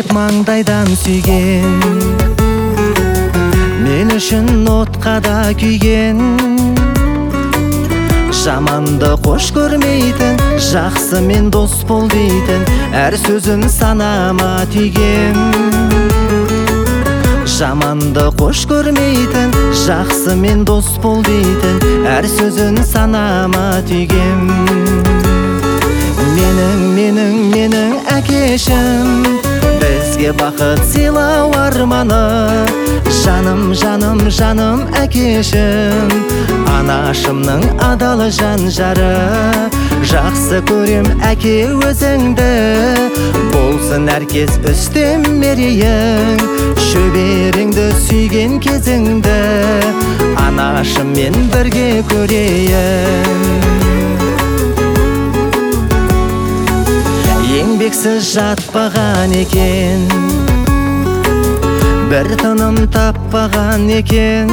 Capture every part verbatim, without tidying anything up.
деп маңдайдан сүйген, мен үшін отқа да күйген. Жаманды қош көрмейтін, жақсымен дос бол дейтін, әр сөзін санама түйген. Жаманды қош көрмейтін, жақсымен дос бол дейтін, әр сөзін санама түйген. Менің, менің, менің әкешім, бізге бақыт сыйлау арманы. Жаным, жаным, жаным әкешім, анашымның адал жан жары. Жақсы көрем әке өзіңді, болсын әркез үстем мерейің. Шөберіңді сүйген кезіңді, анашыммен бірге көрейін. Еңбексіз жатпаған екен, бір тыным таппаған екен.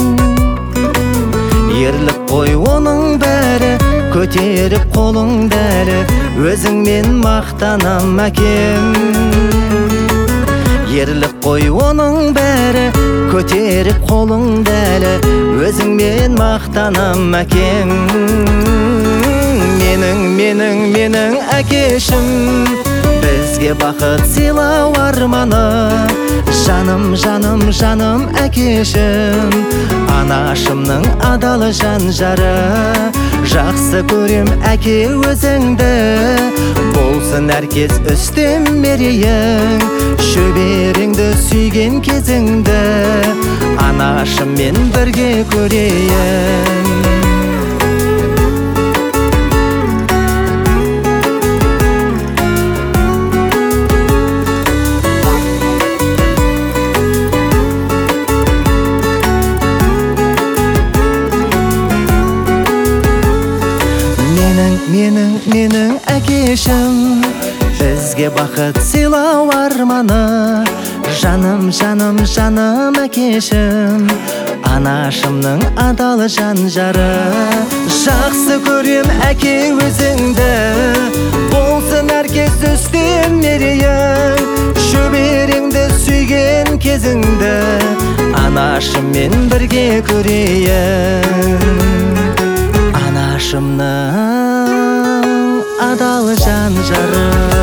Ерлік қой оның бәрі, көтеріп қолыңды әлі, өзіңмен мақтанам әкем. Ерлік қой оның бәрі, көтеріп қолыңды әлі, өзіңмен мақтанам әкем. Менің, менің, менің әкешім, бізге бақыт сыйлау арманы. Жаным, жаным, жаным әкешім, анашымның адал жан жары. Жақсы көрем әке өзіңді, болсын әркез үстем мерейің. Шөберіңді сүйген кезіңді, анашыммен бірге көрейін. Менің, менің әкешім, бізге бақыт сыйлау арманы. Жаным, жаным, жаным әкешім, анашымның адал жан жары. Жақсы көрем әке өзіңді, болсын әркез үстем мерейің. Шөберіңді сүйген кезіңді, анашыммен бірге көрейін. Анашымның адал жан жары.